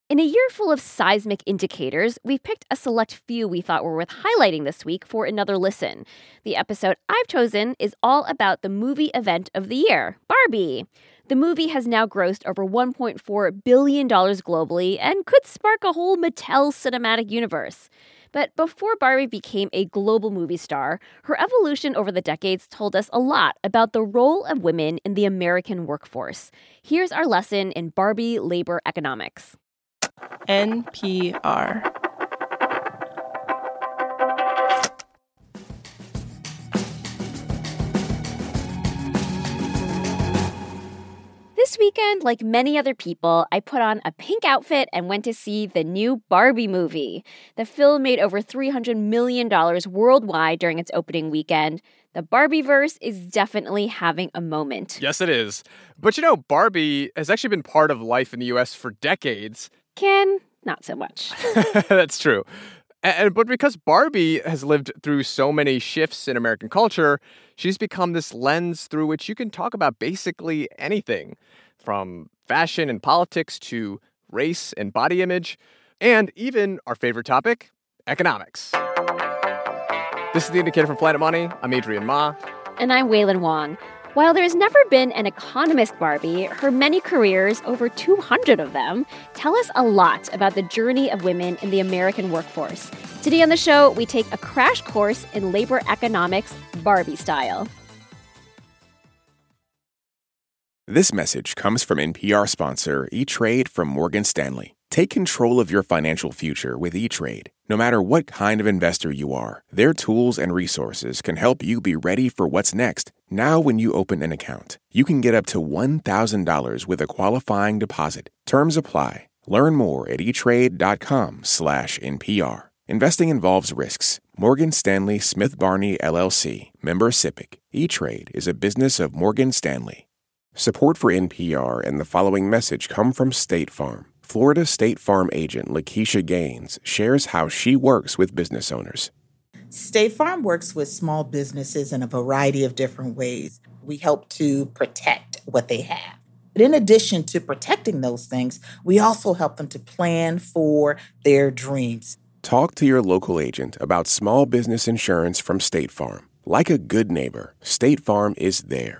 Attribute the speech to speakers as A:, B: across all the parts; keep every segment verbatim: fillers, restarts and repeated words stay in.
A: In a year full of seismic indicators, we've picked a select few we thought were worth highlighting this week for another listen. The episode I've chosen is all about the movie event of the year, Barbie. The movie has now grossed over one point four billion dollars globally and could spark a whole Mattel cinematic universe. But before Barbie became a global movie star, her evolution over the decades told us a lot about the role of women in the American workforce. Here's our lesson in Barbie labor economics.
B: N P R.
A: This weekend, like many other people, I put on a pink outfit and went to see the new Barbie movie. The film made over three hundred million dollars worldwide during its opening weekend. The Barbieverse is definitely having a moment.
C: Yes, it is. But you know, Barbie has actually been part of life in the U S for decades.
A: Ken, not so much.
C: That's true. And, but because Barbie has lived through so many shifts in American culture, she's become this lens through which you can talk about basically anything, from fashion and politics to race and body image, and even our favorite topic, economics. This is The Indicator from Planet Money. I'm Adrian Ma.
A: And I'm Wailin Wong. While there's never been an economist Barbie, her many careers, over two hundred of them, tell us a lot about the journey of women in the American workforce. Today on the show, we take a crash course in labor economics, Barbie style.
D: This message comes from N P R sponsor E-Trade from Morgan Stanley. Take control of your financial future with E-Trade. No matter what kind of investor you are, their tools and resources can help you be ready for what's next. Now, when you open an account, you can get up to one thousand dollars with a qualifying deposit. Terms apply. Learn more at etrade.com slash NPR. Investing involves risks. Morgan Stanley Smith Barney, L L C. Member SIPC. E-Trade is a business of Morgan Stanley. Support for N P R and the following message come from State Farm. Florida State Farm agent Lakeisha Gaines shares how she works with business owners.
E: State Farm works with small businesses in a variety of different ways. We help to protect what they have. But in addition to protecting those things, we also help them to plan for their dreams.
D: Talk to your local agent about small business insurance from State Farm. Like a good neighbor, State Farm is there.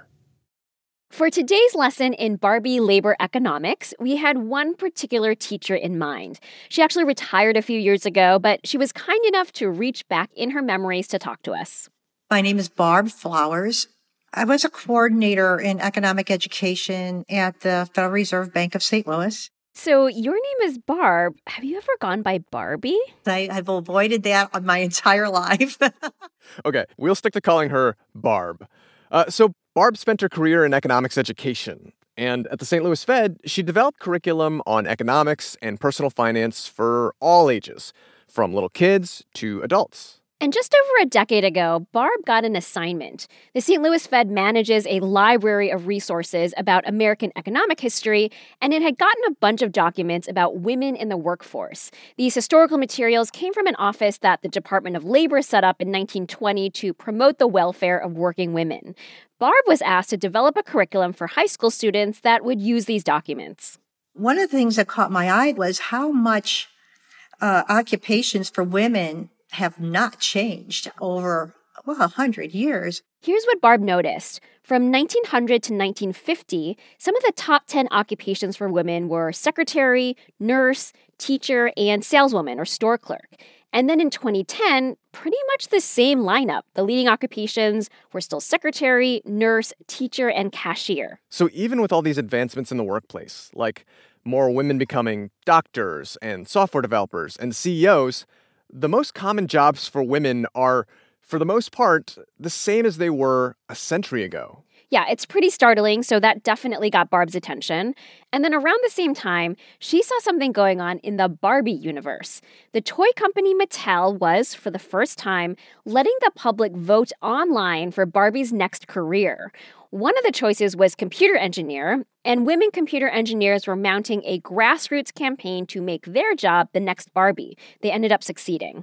A: For today's lesson in Barbie labor economics, we had one particular teacher in mind. She actually retired a few years ago, but she was kind enough to reach back in her memories to talk to us.
F: My name is Barb Flowers. I was a coordinator in economic education at the Federal Reserve Bank of Saint Louis.
A: So your name is Barb. Have you ever gone by Barbie?
F: I, I've avoided that my entire life.
C: Okay, we'll stick to calling her Barb. Uh, so Barb spent her career in economics education, and at the Saint Louis Fed, she developed curriculum on economics and personal finance for all ages, from little kids to adults.
A: And just over a decade ago, Barb got an assignment. The Saint Louis Fed manages a library of resources about American economic history, and it had gotten a bunch of documents about women in the workforce. These historical materials came from an office that the Department of Labor set up in nineteen twenty to promote the welfare of working women. Barb was asked to develop a curriculum for high school students that would use these documents.
F: One of the things that caught my eye was how much uh, occupations for women have not changed over, well, a hundred years.
A: Here's what Barb noticed. From nineteen hundred to nineteen fifty, some of the top ten occupations for women were secretary, nurse, teacher, and saleswoman or store clerk. And then in twenty ten, pretty much the same lineup. The leading occupations were still secretary, nurse, teacher, and cashier.
C: So even with all these advancements in the workplace, like more women becoming doctors and software developers and C E Os, the most common jobs for women are, for the most part, the same as they were a century ago.
A: Yeah, it's pretty startling, so that definitely got Barb's attention. And then around the same time, she saw something going on in the Barbie universe. The toy company Mattel was, for the first time, letting the public vote online for Barbie's next career. One of the choices was computer engineer, and women computer engineers were mounting a grassroots campaign to make their job the next Barbie. They ended up succeeding.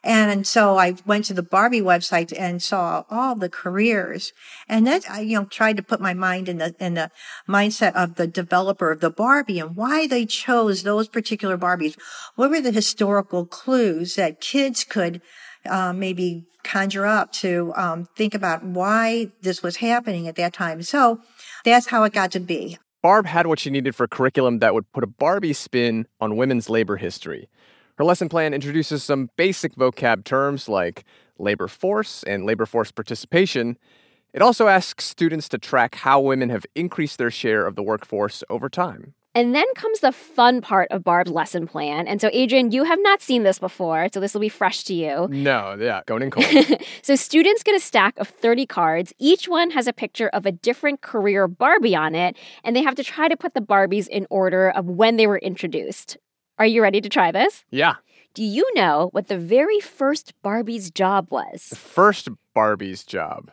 F: And so I went to the Barbie website and saw all the careers. And then I, you know, tried to put my mind in the, in the mindset of the developer of the Barbie and why they chose those particular Barbies. What were the historical clues that kids could uh, maybe conjure up to um, think about why this was happening at that time? So that's how it got to be.
C: Barb had what she needed for a curriculum that would put a Barbie spin on women's labor history. Her lesson plan introduces some basic vocab terms like labor force and labor force participation. It also asks students to track how women have increased their share of the workforce over time.
A: And then comes the fun part of Barb's lesson plan. And so, Adrian, you have not seen this before, so this will be fresh to you.
C: No, yeah, going in cold.
A: So students get a stack of thirty cards. Each one has a picture of a different career Barbie on it, and they have to try to put the Barbies in order of when they were introduced. Are you ready to try this?
C: Yeah.
A: Do you know what the very first Barbie's job was?
C: The first Barbie's job.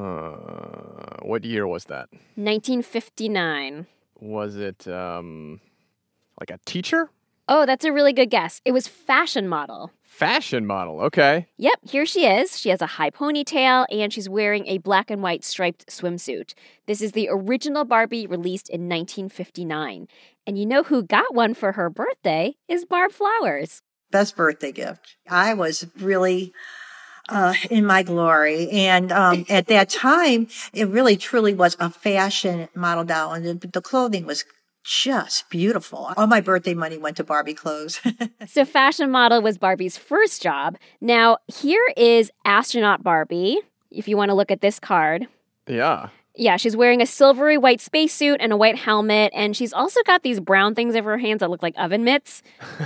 C: Uh, what year was that?
A: nineteen fifty-nine.
C: Was it, um, like a teacher?
A: Oh, that's a really good guess. It was fashion model.
C: Fashion model, okay.
A: Yep, here she is. She has a high ponytail, and she's wearing a black and white striped swimsuit. This is the original Barbie released in nineteen fifty-nine. And you know who got one for her birthday is Barb Flowers.
F: Best birthday gift. I was really uh, in my glory. And um, at that time, it really truly was a fashion model doll. And the, the clothing was just beautiful. All my birthday money went to Barbie clothes.
A: So fashion model was Barbie's first job. Now, here is astronaut Barbie, if you want to look at this card.
C: Yeah.
A: Yeah, she's wearing a silvery white spacesuit and a white helmet, and she's also got these brown things over her hands that look like oven mitts.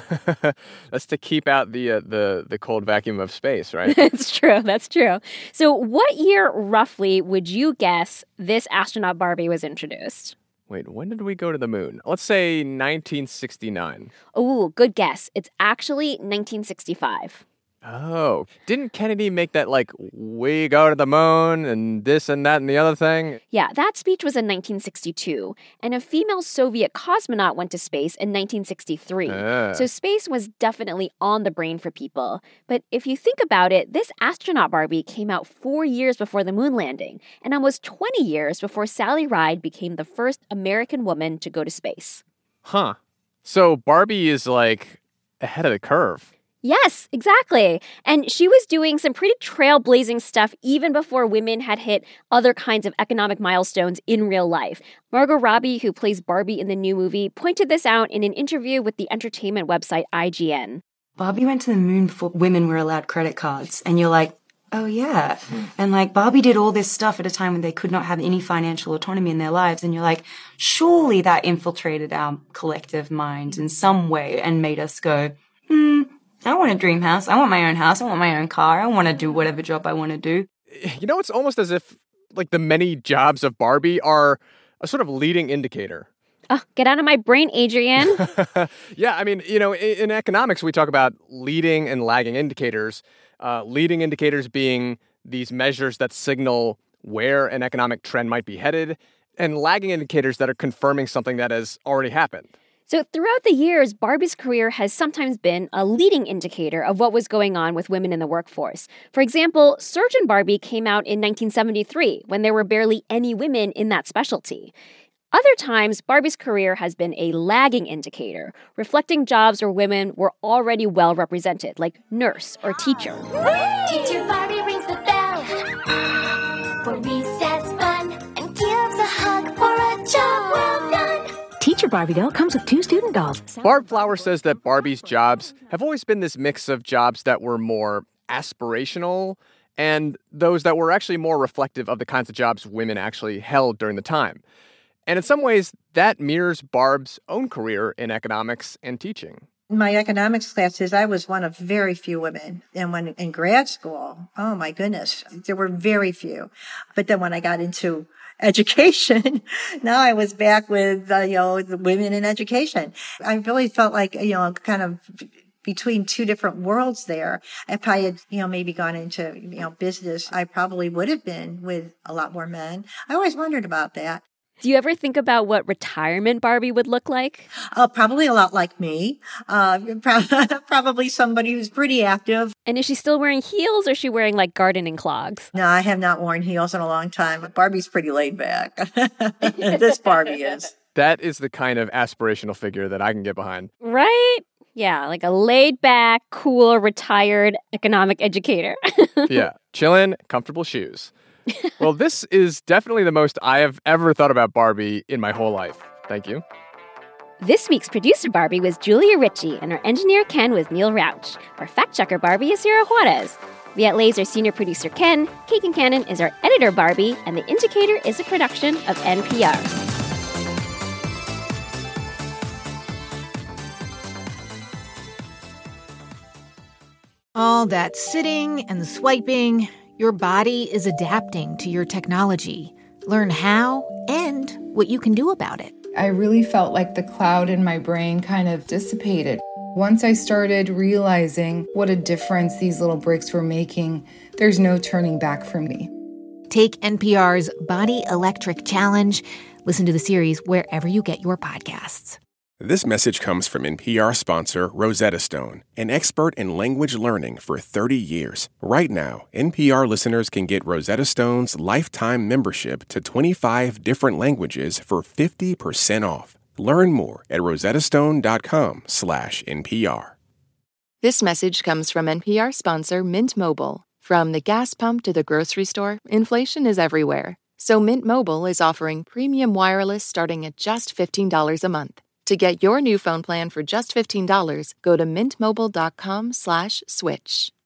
C: That's to keep out the uh, the the cold vacuum of space, right?
A: That's true. That's true. So what year, roughly, would you guess this astronaut Barbie was introduced?
C: Wait, when did we go to the moon? Let's say nineteen sixty-nine.
A: Oh, good guess. It's actually nineteen sixty-five.
C: Oh, didn't Kennedy make that, like, we go to the moon and this and that and the other thing?
A: Yeah, that speech was in nineteen sixty-two, and a female Soviet cosmonaut went to space in nineteen sixty-three.
C: Uh.
A: So space was definitely on the brain for people. But if you think about it, this astronaut Barbie came out four years before the moon landing, and almost twenty years before Sally Ride became the first American woman to go to space.
C: Huh. So Barbie is, like, ahead of the curve.
A: Yes, exactly. And she was doing some pretty trailblazing stuff even before women had hit other kinds of economic milestones in real life. Margot Robbie, who plays Barbie in the new movie, pointed this out in an interview with the entertainment website I G N.
G: Barbie went to the moon before women were allowed credit cards. And you're like, oh, yeah. And like Barbie did all this stuff at a time when they could not have any financial autonomy in their lives. And you're like, surely that infiltrated our collective mind in some way and made us go, hmm, I want a dream house. I want my own house. I want my own car. I want to do whatever job I want to do.
C: You know, it's almost as if, like, the many jobs of Barbie are a sort of leading indicator.
A: Oh, get out of my brain, Adrian.
C: Yeah, I mean, you know, in, in economics, we talk about leading and lagging indicators. Uh, leading indicators being these measures that signal where an economic trend might be headed, and lagging indicators that are confirming something that has already happened.
A: So throughout the years, Barbie's career has sometimes been a leading indicator of what was going on with women in the workforce. For example, Surgeon Barbie came out in nineteen seventy-three, when there were barely any women in that specialty. Other times, Barbie's career has been a lagging indicator, reflecting jobs where women were already well represented, like nurse or teacher.
H: Teacher Barbie rings the bell for recess fun and gives a hug for a job well done.
I: Teacher Barbie doll comes with two student dolls.
C: Barb Flower says that Barbie's jobs have always been this mix of jobs that were more aspirational and those that were actually more reflective of the kinds of jobs women actually held during the time. And in some ways, that mirrors Barb's own career in economics and teaching.
F: In my economics classes, I was one of very few women. And when in grad school, oh my goodness, there were very few. But then when I got into education, now I was back with, uh, you know, the women in education. I really felt like, you know, kind of between two different worlds there. If I had, you know, maybe gone into, you know, business, I probably would have been with a lot more men. I always wondered about that.
A: Do you ever think about what retirement Barbie would look like?
F: Uh, probably a lot like me. Uh, probably somebody who's pretty active.
A: And is she still wearing heels or is she wearing like gardening clogs?
F: No, I have not worn heels in a long time. But Barbie's pretty laid back. This Barbie is.
C: That is the kind of aspirational figure that I can get behind.
A: Right? Yeah, like a laid back, cool, retired economic educator.
C: Yeah, chillin', comfortable shoes. Well, this is definitely the most I have ever thought about Barbie in my whole life. Thank you.
A: This week's producer Barbie was Julia Ritchie, and our engineer Ken was Neil Rauch. Our fact-checker Barbie is Sarah Juarez. We at Laser senior producer Ken, Keegan Cannon is our editor Barbie, and The Indicator is a production of N P R.
J: All that sitting and swiping, your body is adapting to your technology. Learn how and what you can do about it.
K: I really felt like the cloud in my brain kind of dissipated. Once I started realizing what a difference these little breaks were making, there's no turning back for me.
J: Take N P R's Body Electric Challenge. Listen to the series wherever you get your podcasts.
D: This message comes from N P R sponsor Rosetta Stone, an expert in language learning for thirty years. Right now, N P R listeners can get Rosetta Stone's lifetime membership to twenty-five different languages for fifty percent off. Learn more at rosettastone.com slash NPR.
L: This message comes from N P R sponsor Mint Mobile. From the gas pump to the grocery store, inflation is everywhere. So Mint Mobile is offering premium wireless starting at just fifteen dollars a month. To get your new phone plan for just fifteen dollars, go to mintmobile.com slash switch.